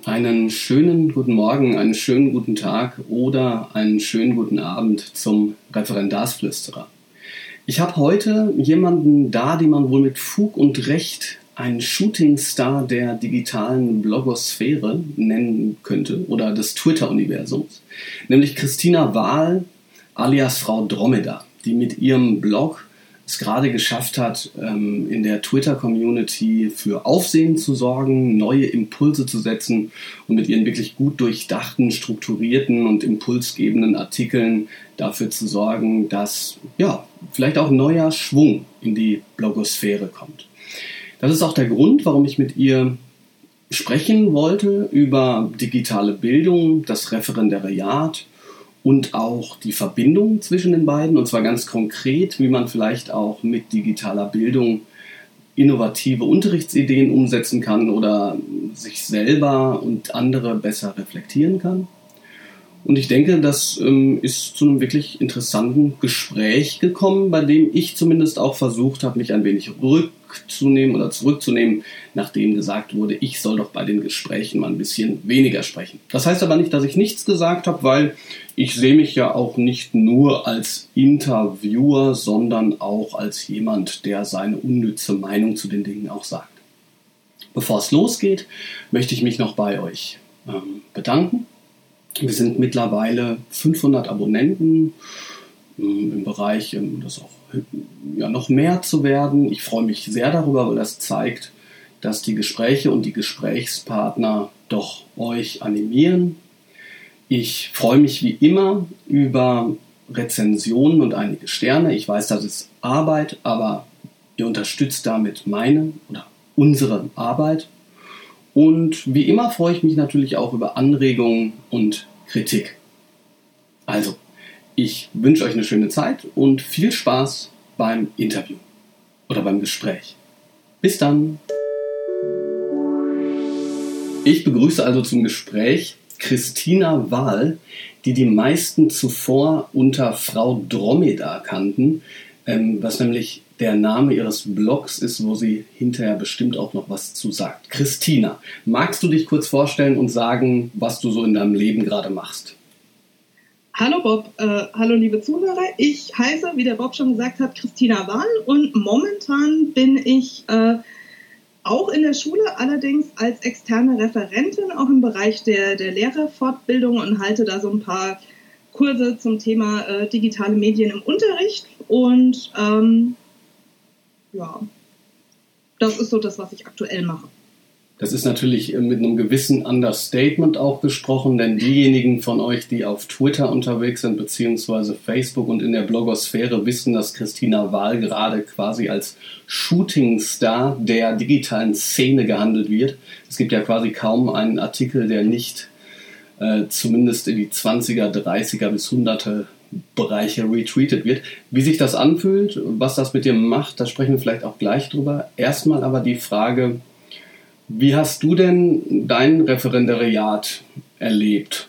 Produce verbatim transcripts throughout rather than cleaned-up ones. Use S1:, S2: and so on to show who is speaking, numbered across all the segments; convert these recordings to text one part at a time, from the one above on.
S1: Einen schönen guten Morgen, einen schönen guten Tag oder einen schönen guten Abend zum Referendarsflüsterer. Ich habe heute jemanden da, den man wohl mit Fug und Recht einen Shootingstar der digitalen Blogosphäre nennen könnte oder des Twitter-Universums, nämlich Christina Wahl alias Frau Dromedar, die mit ihrem Blog es gerade geschafft hat, in der Twitter-Community für Aufsehen zu sorgen, neue Impulse zu setzen und mit ihren wirklich gut durchdachten, strukturierten und impulsgebenden Artikeln dafür zu sorgen, dass ja vielleicht auch neuer Schwung in die Blogosphäre kommt. Das ist auch der Grund, warum ich mit ihr sprechen wollte über digitale Bildung, das Referendariat und auch die Verbindung zwischen den beiden, und zwar ganz konkret, wie man vielleicht auch mit digitaler Bildung innovative Unterrichtsideen umsetzen kann oder sich selber und andere besser reflektieren kann. Und ich denke, das ähm, ist zu einem wirklich interessanten Gespräch gekommen, bei dem ich zumindest auch versucht habe, mich ein wenig rückzunehmen oder zurückzunehmen, nachdem gesagt wurde, ich soll doch bei den Gesprächen mal ein bisschen weniger sprechen. Das heißt aber nicht, dass ich nichts gesagt habe, weil ich sehe mich ja auch nicht nur als Interviewer, sondern auch als jemand, der seine unnütze Meinung zu den Dingen auch sagt. Bevor es losgeht, möchte ich mich noch bei euch ähm, bedanken. Wir sind mittlerweile fünfhundert Abonnenten ähm, im Bereich, ähm, das auch ja, noch mehr zu werden. Ich freue mich sehr darüber, weil das zeigt, dass die Gespräche und die Gesprächspartner doch euch animieren. Ich freue mich wie immer über Rezensionen und einige Sterne. Ich weiß, das ist Arbeit, aber ihr unterstützt damit meine oder unsere Arbeit. Und wie immer freue ich mich natürlich auch über Anregungen und Kritik. Also, ich wünsche euch eine schöne Zeit und viel Spaß beim Interview oder beim Gespräch. Bis dann! Ich begrüße also zum Gespräch Christina Wahl, die die meisten zuvor unter Frau Dromedar kannten, ähm, was nämlich der Name ihres Blogs ist, wo sie hinterher bestimmt auch noch was zu sagt. Christina, magst du dich kurz vorstellen und sagen, was du so in deinem Leben gerade machst?
S2: Hallo Bob, äh, hallo liebe Zuhörer. Ich heiße, wie der Bob schon gesagt hat, Christina Wahl und momentan bin ich äh, auch in der Schule, allerdings als externe Referentin, auch im Bereich der, der Lehrerfortbildung und halte da so ein paar Kurse zum Thema äh, digitale Medien im Unterricht und ähm, ja, das ist so das, was ich aktuell mache.
S1: Das ist natürlich mit einem gewissen Understatement auch gesprochen, denn diejenigen von euch, die auf Twitter unterwegs sind, beziehungsweise Facebook und in der Blogosphäre, wissen, dass Christina Wahl gerade quasi als Shootingstar der digitalen Szene gehandelt wird. Es gibt ja quasi kaum einen Artikel, der nicht äh, zumindest in die zwanziger, dreißiger bis hunderter Bereiche retweetet wird. Wie sich das anfühlt, was das mit dir macht, da sprechen wir vielleicht auch gleich drüber. Erstmal aber die Frage, wie hast du denn dein Referendariat erlebt?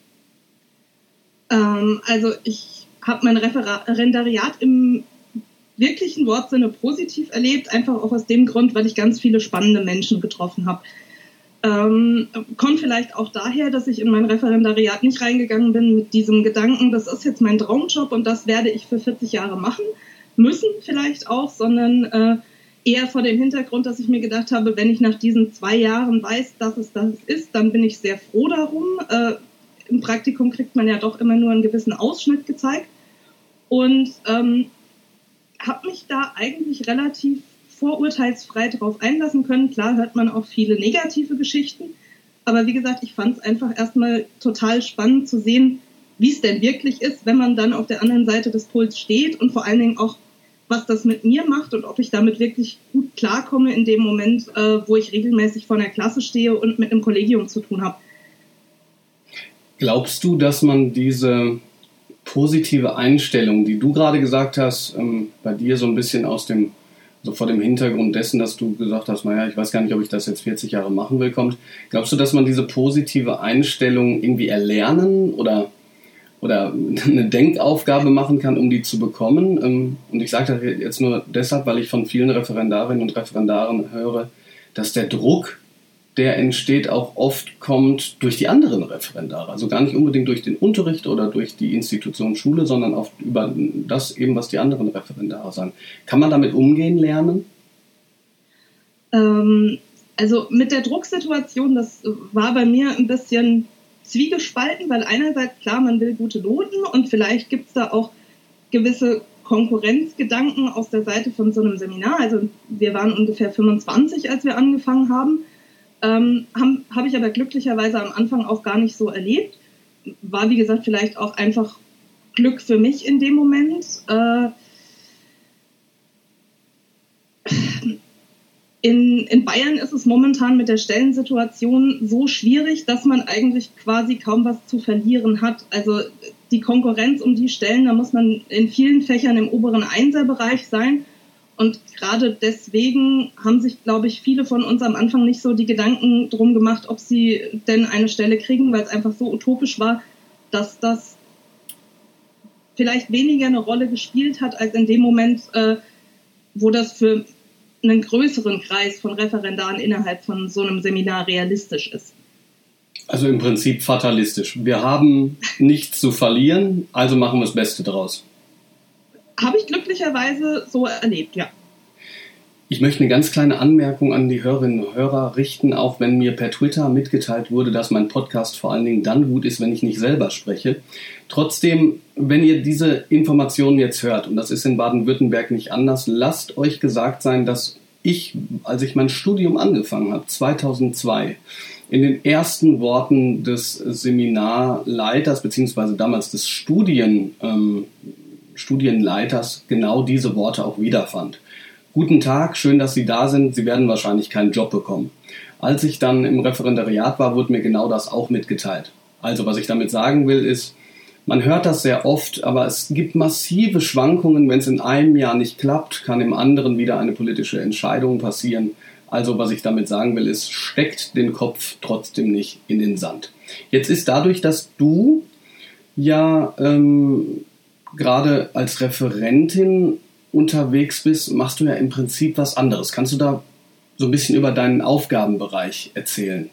S2: Ähm, also ich habe mein Referendariat im wirklichen Wortsinne positiv erlebt, einfach auch aus dem Grund, weil ich ganz viele spannende Menschen getroffen habe. Ähm, kommt vielleicht auch daher, dass ich in mein Referendariat nicht reingegangen bin mit diesem Gedanken, das ist jetzt mein Traumjob und das werde ich für vierzig Jahre machen müssen vielleicht auch, sondern äh, eher vor dem Hintergrund, dass ich mir gedacht habe, wenn ich nach diesen zwei Jahren weiß, dass es das ist, dann bin ich sehr froh darum. Äh, im Praktikum kriegt man ja doch immer nur einen gewissen Ausschnitt gezeigt und ähm, habe mich da eigentlich relativ vorurteilsfrei drauf einlassen können. Klar hört man auch viele negative Geschichten, aber wie gesagt, ich fand es einfach erstmal total spannend zu sehen, wie es denn wirklich ist, wenn man dann auf der anderen Seite des Puls steht und vor allen Dingen auch, was das mit mir macht und ob ich damit wirklich gut klarkomme in dem Moment, äh, wo ich regelmäßig vor einer Klasse stehe und mit einem Kollegium zu tun habe.
S1: Glaubst du, dass man diese positive Einstellung, die du gerade gesagt hast, ähm, bei dir so ein bisschen aus dem so vor dem Hintergrund dessen, dass du gesagt hast, naja, ich weiß gar nicht, ob ich das jetzt vierzig Jahre machen will, kommt. Glaubst du, dass man diese positive Einstellung irgendwie erlernen oder, oder eine Denkaufgabe machen kann, um die zu bekommen? Und ich sage das jetzt nur deshalb, weil ich von vielen Referendarinnen und Referendaren höre, dass der Druck der entsteht, auch oft kommt durch die anderen Referendare. Also gar nicht unbedingt durch den Unterricht oder durch die Institution Schule, sondern auch über das eben, was die anderen Referendare sagen. Kann man damit umgehen lernen?
S2: Ähm, also mit der Drucksituation, das war bei mir ein bisschen zwiegespalten, weil einerseits, klar, man will gute Noten und vielleicht gibt es da auch gewisse Konkurrenzgedanken aus der Seite von so einem Seminar. Also wir waren ungefähr fünfundzwanzig, als wir angefangen haben. Ähm, habe hab ich aber glücklicherweise am Anfang auch gar nicht so erlebt. War, wie gesagt, vielleicht auch einfach Glück für mich in dem Moment. Äh, in, in Bayern ist es momentan mit der Stellensituation so schwierig, dass man eigentlich quasi kaum was zu verlieren hat. Also die Konkurrenz um die Stellen, da muss man in vielen Fächern im oberen Einserbereich sein. Und gerade deswegen haben sich, glaube ich, viele von uns am Anfang nicht so die Gedanken drum gemacht, ob sie denn eine Stelle kriegen, weil es einfach so utopisch war, dass das vielleicht weniger eine Rolle gespielt hat, als in dem Moment, äh, wo das für einen größeren Kreis von Referendaren innerhalb von so einem Seminar realistisch ist.
S1: Also im Prinzip fatalistisch. Wir haben nichts zu verlieren, also machen wir das Beste draus.
S2: Habe ich glücklicherweise so erlebt, ja.
S1: Ich möchte eine ganz kleine Anmerkung an die Hörerinnen und Hörer richten, auch wenn mir per Twitter mitgeteilt wurde, dass mein Podcast vor allen Dingen dann gut ist, wenn ich nicht selber spreche. Trotzdem, wenn ihr diese Informationen jetzt hört, und das ist in Baden-Württemberg nicht anders, lasst euch gesagt sein, dass ich, als ich mein Studium angefangen habe, zweitausendzwei, in den ersten Worten des Seminarleiters, beziehungsweise damals des Studien, ähm, Studienleiters, genau diese Worte auch wiederfand. Guten Tag, schön, dass Sie da sind. Sie werden wahrscheinlich keinen Job bekommen. Als ich dann im Referendariat war, wurde mir genau das auch mitgeteilt. Also was ich damit sagen will, ist, man hört das sehr oft, aber es gibt massive Schwankungen. Wenn es in einem Jahr nicht klappt, kann im anderen wieder eine politische Entscheidung passieren. Also was ich damit sagen will, ist, steckt den Kopf trotzdem nicht in den Sand. Jetzt ist dadurch, dass du ja ähm, gerade als Referentin unterwegs bist, machst du ja im Prinzip was anderes. Kannst du da so ein bisschen über deinen Aufgabenbereich erzählen?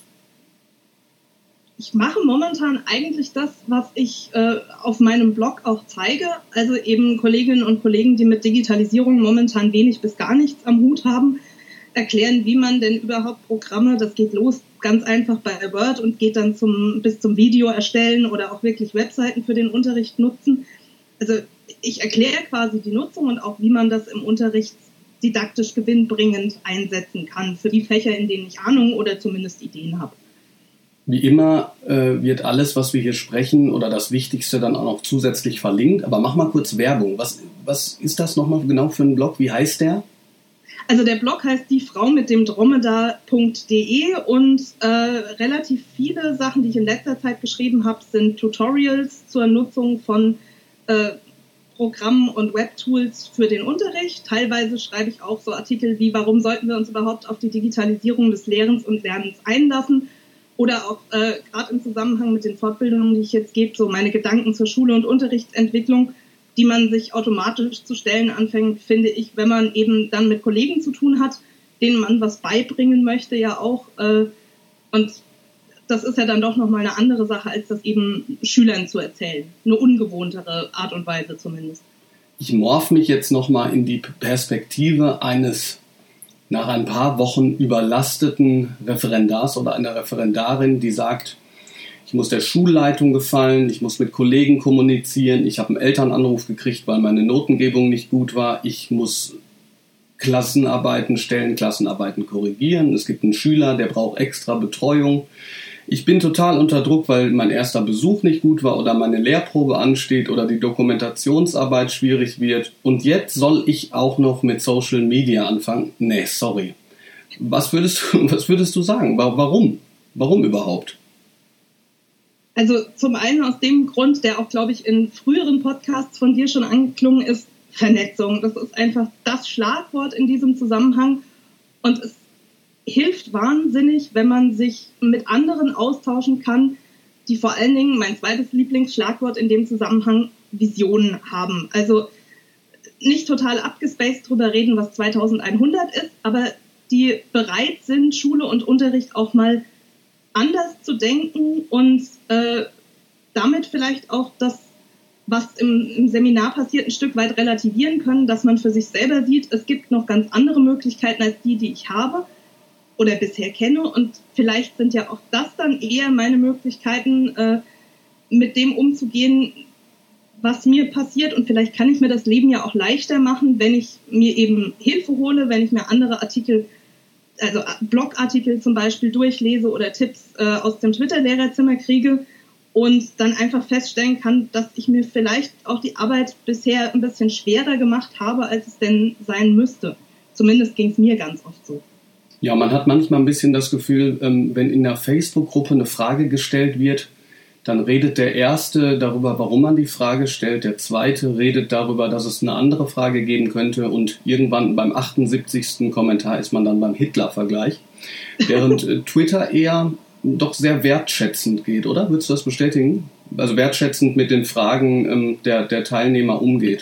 S2: Ich mache momentan eigentlich das, was ich äh, auf meinem Blog auch zeige. Also eben Kolleginnen und Kollegen, die mit Digitalisierung momentan wenig bis gar nichts am Hut haben, erklären, wie man denn überhaupt Programme, das geht los ganz einfach bei Word und geht dann zum, bis zum Video erstellen oder auch wirklich Webseiten für den Unterricht nutzen. Also ich erkläre quasi die Nutzung und auch, wie man das im Unterricht didaktisch gewinnbringend einsetzen kann für die Fächer, in denen ich Ahnung oder zumindest Ideen habe.
S1: Wie immer äh, wird alles, was wir hier sprechen oder das Wichtigste dann auch noch zusätzlich verlinkt. Aber mach mal kurz Werbung. Was, was ist das nochmal genau für ein Blog? Wie heißt der?
S2: Also der Blog heißt die Frau mit dem Dromedar punkt de und äh, relativ viele Sachen, die ich in letzter Zeit geschrieben habe, sind Tutorials zur Nutzung von äh, Programmen und Webtools für den Unterricht. Teilweise schreibe ich auch so Artikel wie, warum sollten wir uns überhaupt auf die Digitalisierung des Lehrens und Lernens einlassen? Oder auch äh, gerade im Zusammenhang mit den Fortbildungen, die ich jetzt gebe, so meine Gedanken zur Schule- und Unterrichtsentwicklung, die man sich automatisch zu stellen anfängt, finde ich, wenn man eben dann mit Kollegen zu tun hat, denen man was beibringen möchte, ja auch. Äh, und das ist ja dann doch nochmal eine andere Sache, als das eben Schülern zu erzählen. Eine ungewohntere Art und Weise zumindest.
S1: Ich morph mich jetzt nochmal in die Perspektive eines nach ein paar Wochen überlasteten Referendars oder einer Referendarin, die sagt, ich muss der Schulleitung gefallen, ich muss mit Kollegen kommunizieren, ich habe einen Elternanruf gekriegt, weil meine Notengebung nicht gut war, ich muss Klassenarbeiten stellen, Klassenarbeiten korrigieren, es gibt einen Schüler, der braucht extra Betreuung. Ich bin total unter Druck, weil mein erster Besuch nicht gut war oder meine Lehrprobe ansteht oder die Dokumentationsarbeit schwierig wird. Und jetzt soll ich auch noch mit Social Media anfangen? Nee, sorry. Was würdest du, was würdest du sagen? Warum? Warum überhaupt?
S2: Also zum einen aus dem Grund, der auch, glaube ich, in früheren Podcasts von dir schon angeklungen ist, Vernetzung. Das ist einfach das Schlagwort in diesem Zusammenhang. Und es hilft wahnsinnig, wenn man sich mit anderen austauschen kann, die vor allen Dingen, mein zweites Lieblingsschlagwort in dem Zusammenhang, Visionen haben. Also nicht total abgespaced drüber reden, was zweitausendeinhundert ist, aber die bereit sind, Schule und Unterricht auch mal anders zu denken und äh, damit vielleicht auch das, was im, im Seminar passiert, ein Stück weit relativieren können, dass man für sich selber sieht, es gibt noch ganz andere Möglichkeiten als die, die ich habe oder bisher kenne. Und vielleicht sind ja auch das dann eher meine Möglichkeiten, äh, mit dem umzugehen, was mir passiert. Und vielleicht kann ich mir das Leben ja auch leichter machen, wenn ich mir eben Hilfe hole, wenn ich mir andere Artikel, also Blogartikel zum Beispiel durchlese oder Tipps äh, aus dem Twitter-Lehrerzimmer kriege und dann einfach feststellen kann, dass ich mir vielleicht auch die Arbeit bisher ein bisschen schwerer gemacht habe, als es denn sein müsste. Zumindest ging es mir ganz oft so.
S1: Ja, man hat manchmal ein bisschen das Gefühl, wenn in der Facebook-Gruppe eine Frage gestellt wird, dann redet der Erste darüber, warum man die Frage stellt, der Zweite redet darüber, dass es eine andere Frage geben könnte und irgendwann beim achtundsiebzigsten Kommentar ist man dann beim Hitler-Vergleich, während Twitter eher doch sehr wertschätzend geht, oder? Würdest du das bestätigen? Also wertschätzend mit den Fragen ähm, der, der Teilnehmer umgeht.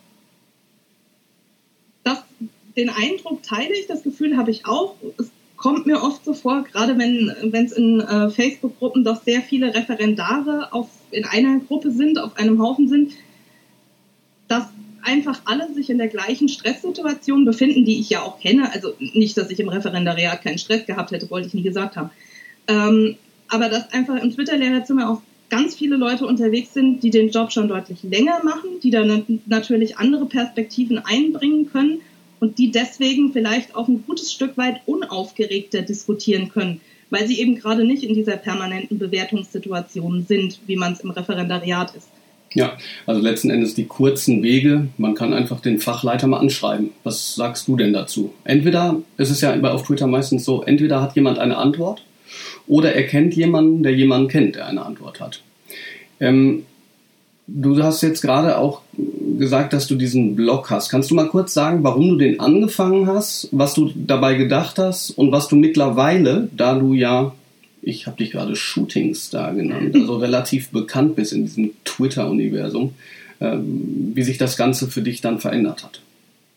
S2: Das, den Eindruck teile ich, das Gefühl habe ich auch. Es kommt mir oft so vor, gerade wenn wenn es in äh, Facebook-Gruppen doch sehr viele Referendare auf, in einer Gruppe sind, auf einem Haufen sind, dass einfach alle sich in der gleichen Stresssituation befinden, die ich ja auch kenne. Also nicht, dass ich im Referendariat keinen Stress gehabt hätte, wollte ich nie gesagt haben. Ähm, aber dass einfach im Twitter-Lehrerzimmer auch ganz viele Leute unterwegs sind, die den Job schon deutlich länger machen, die dann natürlich andere Perspektiven einbringen können und die deswegen vielleicht auch ein gutes Stück weit unaufgeregter diskutieren können, weil sie eben gerade nicht in dieser permanenten Bewertungssituation sind, wie man es im Referendariat ist.
S1: Ja, also letzten Endes die kurzen Wege, man kann einfach den Fachleiter mal anschreiben. Was sagst du denn dazu? Entweder, es ist ja auf Twitter meistens so, entweder hat jemand eine Antwort oder er kennt jemanden, der jemanden kennt, der eine Antwort hat. Ähm, du hast jetzt gerade auch gesagt, dass du diesen Blog hast. Kannst du mal kurz sagen, warum du den angefangen hast, was du dabei gedacht hast und was du mittlerweile, da du ja, ich habe dich gerade Shootingstar genannt, also relativ bekannt bist in diesem Twitter-Universum, ähm, wie sich das Ganze für dich dann verändert hat?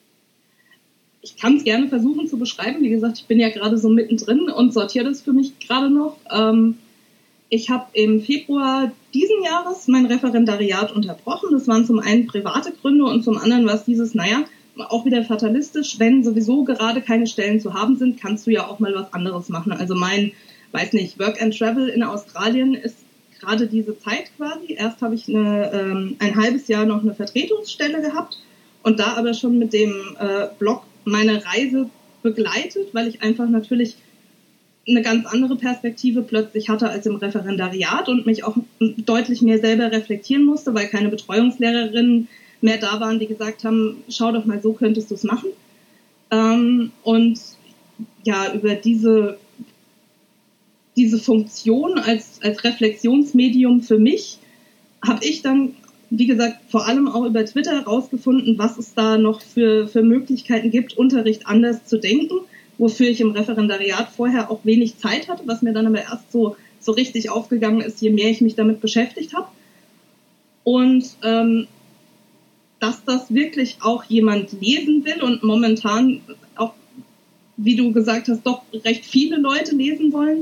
S2: Ich kann es gerne versuchen zu beschreiben. Wie gesagt, ich bin ja gerade so mittendrin und sortiere das für mich gerade noch. Ähm, ich habe im Februar diesen Jahres mein Referendariat unterbrochen. Das waren zum einen private Gründe und zum anderen war es dieses, naja, auch wieder fatalistisch, wenn sowieso gerade keine Stellen zu haben sind, kannst du ja auch mal was anderes machen. Also mein, weiß nicht, Work and Travel in Australien ist gerade diese Zeit quasi. Erst habe ich eine, ähm, ein halbes Jahr noch eine Vertretungsstelle gehabt und da aber schon mit dem äh, Blog meine Reise begleitet, weil ich einfach natürlich eine ganz andere Perspektive plötzlich hatte als im Referendariat und mich auch deutlich mehr selber reflektieren musste, weil keine Betreuungslehrerinnen mehr da waren, die gesagt haben, schau doch mal, so könntest du es machen. Ähm, und ja, über diese, diese Funktion als, als Reflexionsmedium für mich habe ich dann, wie gesagt, vor allem auch über Twitter herausgefunden, was es da noch für, für Möglichkeiten gibt, Unterricht anders zu denken, wofür ich im Referendariat vorher auch wenig Zeit hatte, was mir dann aber erst so, so richtig aufgegangen ist, je mehr ich mich damit beschäftigt habe. Und ähm, dass das wirklich auch jemand lesen will und momentan auch, wie du gesagt hast, doch recht viele Leute lesen wollen,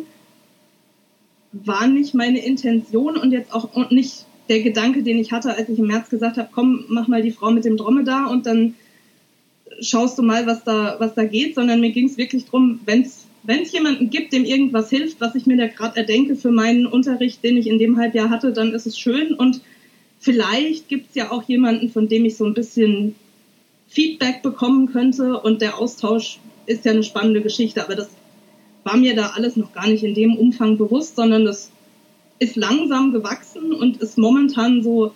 S2: war nicht meine Intention und jetzt auch und nicht der Gedanke, den ich hatte, als ich im März gesagt habe, komm, mach mal die Frau mit dem Dromedar und dann schaust du mal, was da, was da geht, sondern mir ging es wirklich darum, wenn es jemanden gibt, dem irgendwas hilft, was ich mir da gerade erdenke für meinen Unterricht, den ich in dem Halbjahr hatte, dann ist es schön und vielleicht gibt es ja auch jemanden, von dem ich so ein bisschen Feedback bekommen könnte und der Austausch ist ja eine spannende Geschichte, aber das war mir da alles noch gar nicht in dem Umfang bewusst, sondern das ist langsam gewachsen und ist momentan so,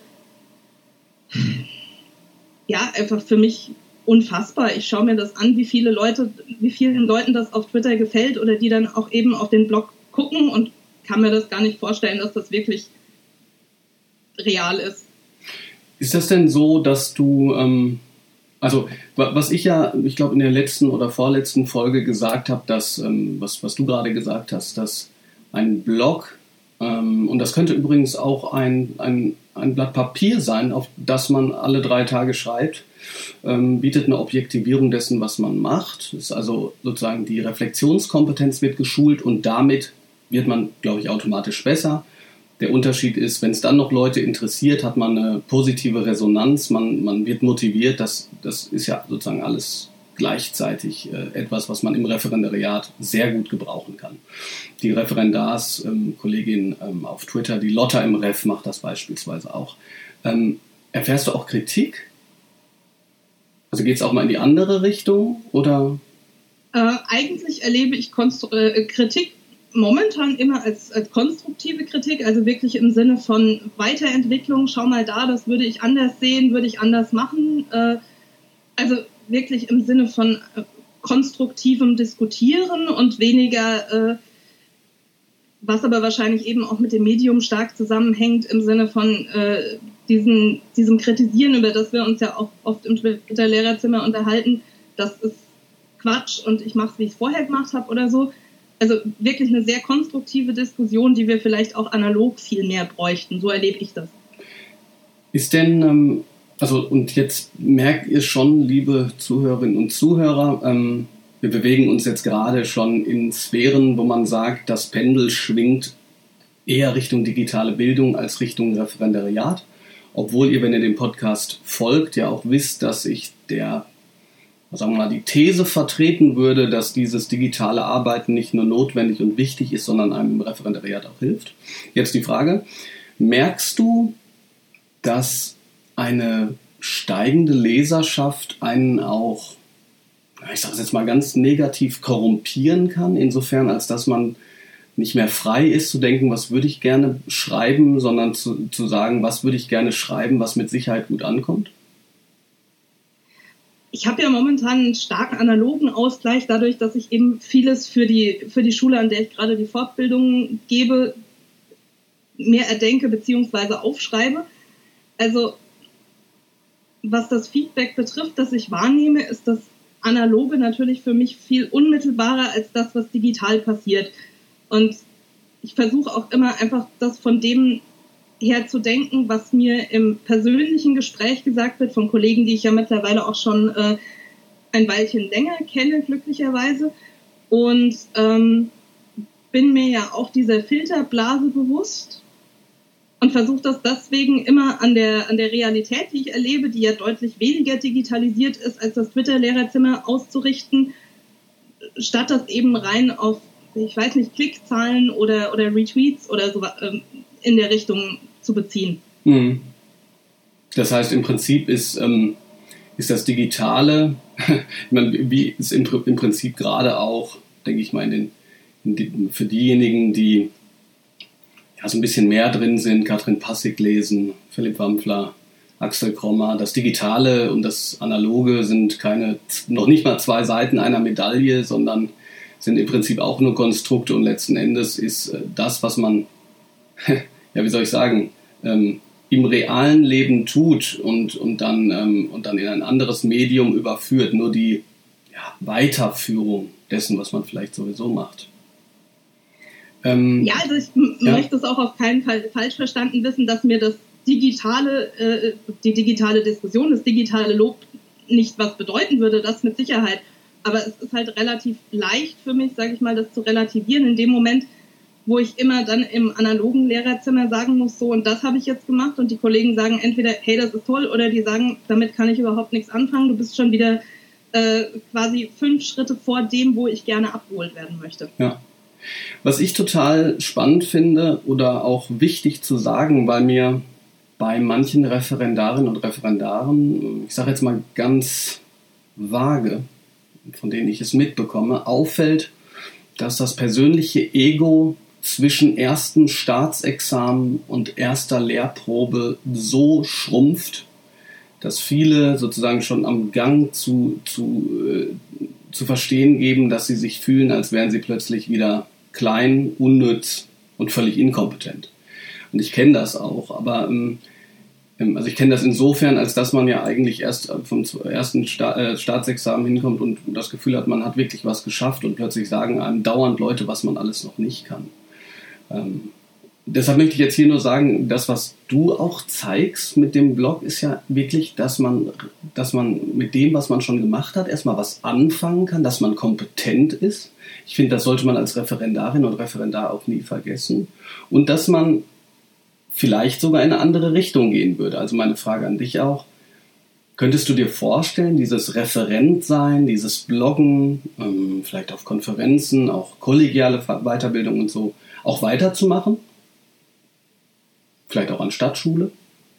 S2: ja, einfach für mich unfassbar. Ich schaue mir das an, wie viele Leute, wie vielen Leuten das auf Twitter gefällt oder die dann auch eben auf den Blog gucken und kann mir das gar nicht vorstellen, dass das wirklich real ist.
S1: Ist das denn so, dass du, ähm, also was ich ja, ich glaube in der letzten oder vorletzten Folge gesagt habe, dass, ähm, was, was du gerade gesagt hast, dass ein Blog, ähm, und das könnte übrigens auch ein, ein ein Blatt Papier sein, auf das man alle drei Tage schreibt, ähm, bietet eine Objektivierung dessen, was man macht. Das ist also sozusagen die Reflexionskompetenz wird geschult und damit wird man, glaube ich, automatisch besser. Der Unterschied ist, wenn es dann noch Leute interessiert, hat man eine positive Resonanz, man, man wird motiviert. Das, das ist ja sozusagen alles gleichzeitig äh, etwas, was man im Referendariat sehr gut gebrauchen kann. Die Referendarskollegin ähm, auf Twitter, die Lotta im Ref, macht das beispielsweise auch. Ähm, erfährst du auch Kritik? Also geht es auch mal in die andere Richtung? Oder?
S2: Äh, eigentlich erlebe ich Konstru- äh, Kritik momentan immer als, als konstruktive Kritik, also wirklich im Sinne von Weiterentwicklung. Schau mal da, das würde ich anders sehen, würde ich anders machen. Äh, also wirklich im Sinne von äh, konstruktivem Diskutieren und weniger, äh, was aber wahrscheinlich eben auch mit dem Medium stark zusammenhängt, im Sinne von äh, diesen, diesem Kritisieren, über das wir uns ja auch oft im Twitter-Lehrerzimmer unterhalten. Das ist Quatsch und ich mache es, wie ich es vorher gemacht habe oder so. Also wirklich eine sehr konstruktive Diskussion, die wir vielleicht auch analog viel mehr bräuchten. So erlebe ich das.
S1: Ist denn, ähm, also und jetzt merkt ihr schon, liebe Zuhörerinnen und Zuhörer, ähm, wir bewegen uns jetzt gerade schon in Sphären, wo man sagt, das Pendel schwingt eher Richtung digitale Bildung als Richtung Referendariat. Obwohl ihr, wenn ihr dem Podcast folgt, ja auch wisst, dass ich der sagen wir mal, die These vertreten würde, dass dieses digitale Arbeiten nicht nur notwendig und wichtig ist, sondern einem im Referendariat auch hilft. Jetzt die Frage, merkst du, dass eine steigende Leserschaft einen auch, ich sage es jetzt mal ganz negativ, korrumpieren kann, insofern als dass man nicht mehr frei ist zu denken, was würde ich gerne schreiben, sondern zu, zu sagen, was würde ich gerne schreiben, was mit Sicherheit gut ankommt?
S2: Ich habe ja momentan einen starken analogen Ausgleich, dadurch, dass ich eben vieles für die, für die Schule, an der ich gerade die Fortbildung gebe, mehr erdenke bzw. aufschreibe. Also was das Feedback betrifft, das ich wahrnehme, ist das Analoge natürlich für mich viel unmittelbarer als das, was digital passiert. Und ich versuche auch immer einfach das von dem her zu denken, was mir im persönlichen Gespräch gesagt wird von Kollegen, die ich ja mittlerweile auch schon äh, ein Weilchen länger kenne, glücklicherweise. Und ähm, bin mir ja auch dieser Filterblase bewusst und versuche das deswegen immer an der, an der Realität, die ich erlebe, die ja deutlich weniger digitalisiert ist, als das Twitter-Lehrerzimmer auszurichten, statt das eben rein auf, ich weiß nicht, Klickzahlen oder, oder Retweets oder so ähm, in der Richtung zu beziehen.
S1: Das heißt, im Prinzip ist, ähm, ist das Digitale, ich meine, wie ist im, im Prinzip gerade auch, denke ich mal, in den, in die, für diejenigen, die ja, so ein bisschen mehr drin sind, Katrin Passig lesen, Philipp Wampfler, Axel Krommer, das Digitale und das Analoge sind keine, noch nicht mal zwei Seiten einer Medaille, sondern sind im Prinzip auch nur Konstrukte und letzten Endes ist das, was man ja, wie soll ich sagen, ähm, im realen Leben tut und, und, dann, ähm, und dann in ein anderes Medium überführt, nur die ja, Weiterführung dessen, was man vielleicht sowieso macht. Ähm,
S2: ja, also ich m- ja. möchte es auch auf keinen Fall falsch verstanden wissen, dass mir das digitale, äh, die digitale Diskussion, das digitale Lob nicht was bedeuten würde, das mit Sicherheit. Aber es ist halt relativ leicht für mich, sage ich mal, das zu relativieren in dem Moment, wo ich immer dann im analogen Lehrerzimmer sagen muss, so und das habe ich jetzt gemacht und die Kollegen sagen entweder, hey, das ist toll, oder die sagen, damit kann ich überhaupt nichts anfangen, du bist schon wieder äh, quasi fünf Schritte vor dem, wo ich gerne abgeholt werden möchte.
S1: Ja. Was ich total spannend finde oder auch wichtig zu sagen, weil mir bei manchen Referendarinnen und Referendaren, ich sage jetzt mal ganz vage, von denen ich es mitbekomme, auffällt, dass das persönliche Ego zwischen erstem Staatsexamen und erster Lehrprobe so schrumpft, dass viele sozusagen schon am Gang zu, zu, äh, zu verstehen geben, dass sie sich fühlen, als wären sie plötzlich wieder klein, unnütz und völlig inkompetent. Und ich kenne das auch, aber ähm, also ich kenne das insofern, als dass man ja eigentlich erst vom ersten Sta- äh, Staatsexamen hinkommt und das Gefühl hat, man hat wirklich was geschafft und plötzlich sagen einem dauernd Leute, was man alles noch nicht kann. Ähm, deshalb möchte ich jetzt hier nur sagen, das, was du auch zeigst mit dem Blog, ist ja wirklich, dass man, dass man mit dem, was man schon gemacht hat, erstmal was anfangen kann, dass man kompetent ist. Ich finde, das sollte man als Referendarin und Referendar auch nie vergessen. Und dass man vielleicht sogar in eine andere Richtung gehen würde. Also meine Frage an dich auch, könntest du dir vorstellen, dieses Referentsein, dieses Bloggen, ähm, vielleicht auf Konferenzen, auch kollegiale Weiterbildung und so, auch weiterzumachen? Vielleicht auch an Stadtschule?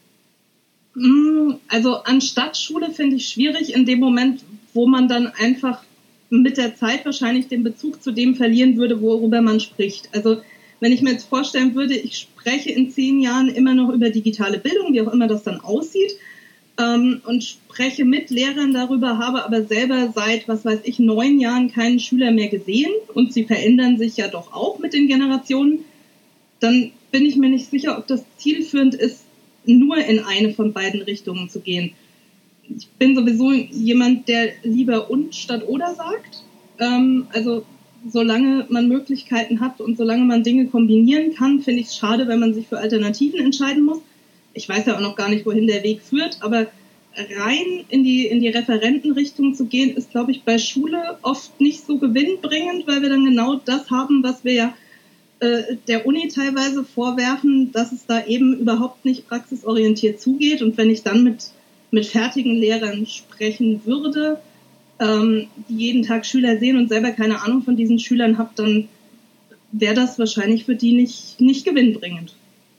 S2: Also an Stadtschule finde ich schwierig in dem Moment, wo man dann einfach mit der Zeit wahrscheinlich den Bezug zu dem verlieren würde, worüber man spricht. Also wenn ich mir jetzt vorstellen würde, ich spreche in zehn Jahren immer noch über digitale Bildung, wie auch immer das dann aussieht, ähm, und spreche mit Lehrern darüber, habe aber selber seit, was weiß ich, neun Jahren keinen Schüler mehr gesehen und sie verändern sich ja doch auch mit den Generationen, dann bin ich mir nicht sicher, ob das zielführend ist, nur in eine von beiden Richtungen zu gehen. Ich bin sowieso jemand, der lieber und statt oder sagt. Ähm, also solange man Möglichkeiten hat und solange man Dinge kombinieren kann, finde ich es schade, wenn man sich für Alternativen entscheiden muss. Ich weiß ja auch noch gar nicht, wohin der Weg führt, aber rein in die, in die Referentenrichtung zu gehen, ist, glaube ich, bei Schule oft nicht so gewinnbringend, weil wir dann genau das haben, was wir ja der Uni teilweise vorwerfen, dass es da eben überhaupt nicht praxisorientiert zugeht. Und wenn ich dann mit, mit fertigen Lehrern sprechen würde, ähm, die jeden Tag Schüler sehen und selber keine Ahnung von diesen Schülern habe, dann wäre das wahrscheinlich für die nicht, nicht gewinnbringend.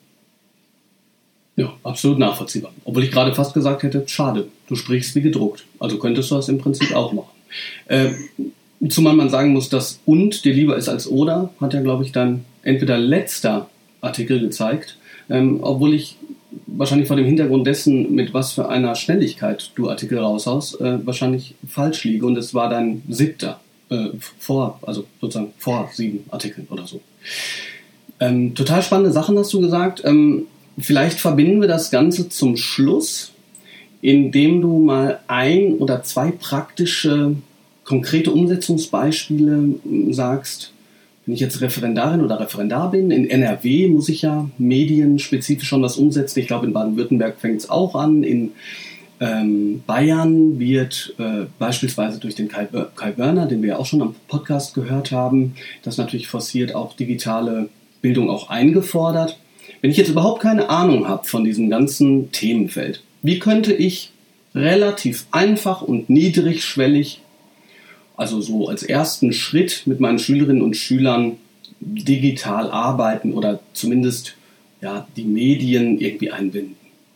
S1: Ja, absolut nachvollziehbar. Obwohl ich gerade fast gesagt hätte, schade, du sprichst wie gedruckt. Also könntest du das im Prinzip auch machen. Äh, zumal man sagen muss, dass und dir lieber ist als oder, hat ja, glaube ich, dann entweder letzter Artikel gezeigt, ähm, obwohl ich wahrscheinlich vor dem Hintergrund dessen, mit was für einer Schnelligkeit du Artikel raushaust, äh, wahrscheinlich falsch liege. Und es war dein siebter, äh, vor, also sozusagen vor sieben Artikeln oder so. Ähm, total spannende Sachen hast du gesagt. Ähm, vielleicht verbinden wir das Ganze zum Schluss, indem du mal ein oder zwei praktische, konkrete Umsetzungsbeispiele sagst. Wenn ich jetzt Referendarin oder Referendar bin, in N R W muss ich ja medienspezifisch schon was umsetzen. Ich glaube, in Baden-Württemberg fängt es auch an. In ähm, Bayern wird äh, beispielsweise durch den Kai, Kai Börner, den wir ja auch schon am Podcast gehört haben, das natürlich forciert auch digitale Bildung auch eingefordert. Wenn ich jetzt überhaupt keine Ahnung habe von diesem ganzen Themenfeld, wie könnte ich relativ einfach und niedrigschwellig, also so als ersten Schritt mit meinen Schülerinnen und Schülern digital arbeiten oder zumindest ja, die Medien irgendwie einbinden?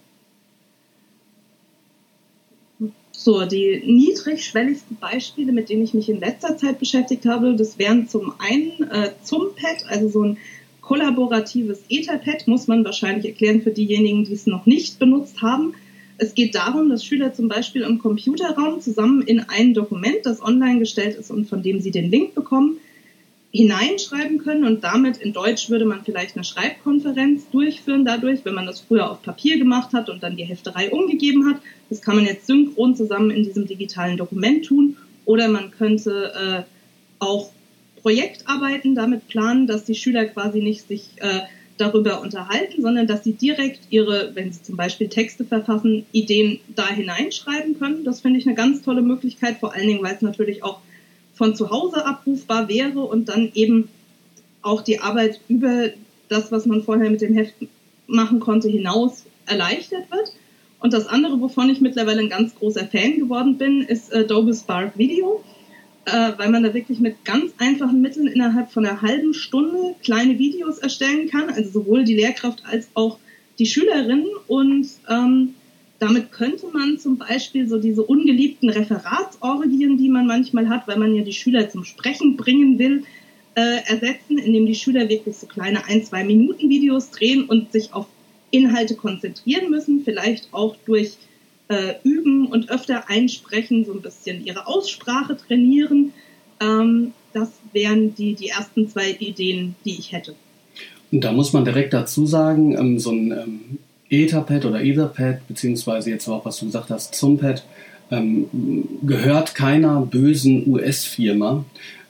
S2: So, die niedrigschwelligsten Beispiele, mit denen ich mich in letzter Zeit beschäftigt habe, das wären zum einen äh, ZUMPad, also so ein kollaboratives Etherpad, muss man wahrscheinlich erklären für diejenigen, die es noch nicht benutzt haben. Es geht darum, dass Schüler zum Beispiel im Computerraum zusammen in ein Dokument, das online gestellt ist und von dem sie den Link bekommen, hineinschreiben können und damit in Deutsch würde man vielleicht eine Schreibkonferenz durchführen dadurch, wenn man das früher auf Papier gemacht hat und dann die Hefterei umgegeben hat. Das kann man jetzt synchron zusammen in diesem digitalen Dokument tun oder man könnte äh, auch Projektarbeiten damit planen, dass die Schüler quasi nicht sich äh, darüber unterhalten, sondern dass sie direkt ihre, wenn sie zum Beispiel Texte verfassen, Ideen da hineinschreiben können. Das finde ich eine ganz tolle Möglichkeit, vor allen Dingen, weil es natürlich auch von zu Hause abrufbar wäre und dann eben auch die Arbeit über das, was man vorher mit dem Heft machen konnte, hinaus erleichtert wird. Und das andere, wovon ich mittlerweile ein ganz großer Fan geworden bin, ist Adobe Spark Video, äh, weil man da wirklich mit ganz einfachen Mitteln innerhalb von einer halben Stunde kleine Videos erstellen kann, also sowohl die Lehrkraft als auch die Schülerinnen. Und ähm, damit könnte man zum Beispiel so diese ungeliebten Referatsorgien, die man manchmal hat, weil man ja die Schüler zum Sprechen bringen will, äh, ersetzen, indem die Schüler wirklich so kleine ein-, zwei Minuten Videos drehen und sich auf Inhalte konzentrieren müssen, vielleicht auch durch äh, Üben und öfter einsprechen, so ein bisschen ihre Aussprache trainieren. Ähm, das wären die, die ersten zwei Ideen, die ich hätte.
S1: Und da muss man direkt dazu sagen, ähm, so ein ähm, Etherpad oder Etherpad, beziehungsweise jetzt auch, was du gesagt hast, ZUMPad, ähm, gehört keiner bösen U S-Firma.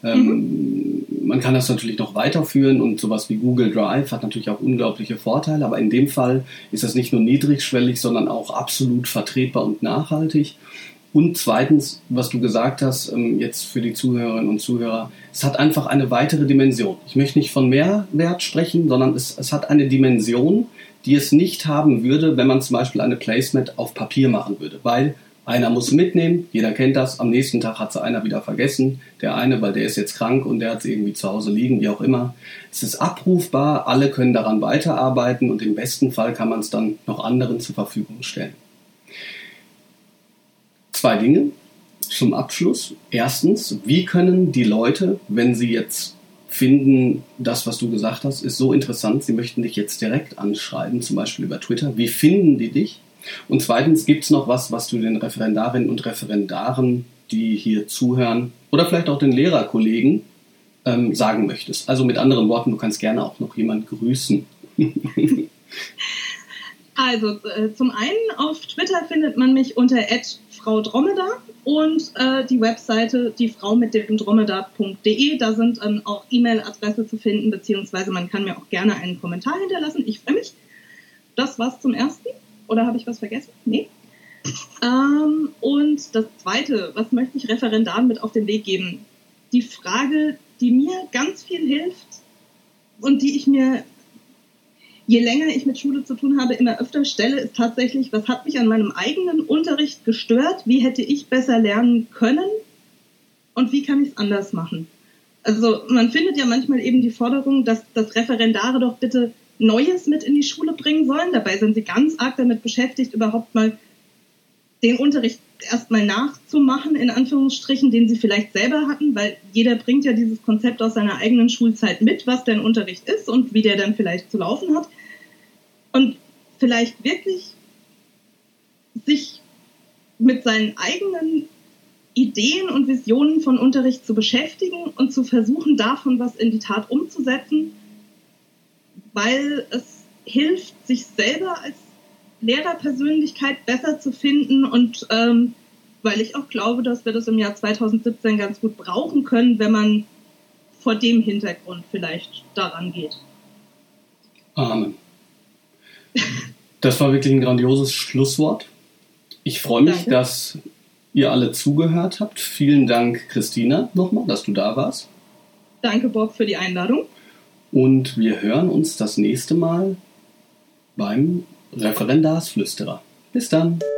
S1: Ähm,
S2: Mhm.
S1: Man kann das natürlich noch weiterführen und sowas wie Google Drive hat natürlich auch unglaubliche Vorteile, aber in dem Fall ist das nicht nur niedrigschwellig, sondern auch absolut vertretbar und nachhaltig. Und zweitens, was du gesagt hast, jetzt für die Zuhörerinnen und Zuhörer, es hat einfach eine weitere Dimension. Ich möchte nicht von Mehrwert sprechen, sondern es, es hat eine Dimension, die es nicht haben würde, wenn man zum Beispiel eine Placemat auf Papier machen würde, weil einer muss mitnehmen, jeder kennt das, am nächsten Tag hat es einer wieder vergessen, der eine, weil der ist jetzt krank und der hat es irgendwie zu Hause liegen, wie auch immer. Es ist abrufbar, alle können daran weiterarbeiten und im besten Fall kann man es dann noch anderen zur Verfügung stellen. Zwei Dinge zum Abschluss. Erstens, wie können die Leute, wenn sie jetzt finden, das, was du gesagt hast, ist so interessant, sie möchten dich jetzt direkt anschreiben, zum Beispiel über Twitter, wie finden die dich? Und zweitens, gibt es noch was, was du den Referendarinnen und Referendaren, die hier zuhören, oder vielleicht auch den Lehrerkollegen ähm, sagen möchtest? Also mit anderen Worten, du kannst gerne auch noch jemanden grüßen.
S2: Also äh, zum einen auf Twitter findet man mich unter at Frau Dromedar und äh, die Webseite die Frau mit dem Dromedar punkt de. Da sind ähm, auch E-Mail-Adresse zu finden, beziehungsweise man kann mir auch gerne einen Kommentar hinterlassen. Ich freue mich. Das war's zum Ersten. Oder habe ich was vergessen? Nee. Ähm, und das Zweite, was möchte ich Referendaren mit auf den Weg geben? Die Frage, die mir ganz viel hilft und die ich mir, je länger ich mit Schule zu tun habe, immer öfter stelle, ist tatsächlich, was hat mich an meinem eigenen Unterricht gestört? Wie hätte ich besser lernen können? Und wie kann ich es anders machen? Also man findet ja manchmal eben die Forderung, dass, dass Referendare doch bitte Neues mit in die Schule bringen sollen. Dabei sind sie ganz arg damit beschäftigt, überhaupt mal den Unterricht erstmal nachzumachen, in Anführungsstrichen, den sie vielleicht selber hatten, weil jeder bringt ja dieses Konzept aus seiner eigenen Schulzeit mit, was denn Unterricht ist und wie der dann vielleicht zu laufen hat. Und vielleicht wirklich sich mit seinen eigenen Ideen und Visionen von Unterricht zu beschäftigen und zu versuchen, davon was in die Tat umzusetzen, weil es hilft, sich selber als Lehrerpersönlichkeit besser zu finden und ähm, weil ich auch glaube, dass wir das im Jahr zweitausendsiebzehn ganz gut brauchen können, wenn man vor dem Hintergrund vielleicht daran geht.
S1: Amen. Das war wirklich ein grandioses Schlusswort. Ich freue mich,
S2: Danke.
S1: dass ihr alle zugehört habt. Vielen Dank, Christina, nochmal, dass du da warst.
S2: Danke, Bob, für die Einladung.
S1: Und wir hören uns das nächste Mal beim Referendarsflüsterer. Bis dann.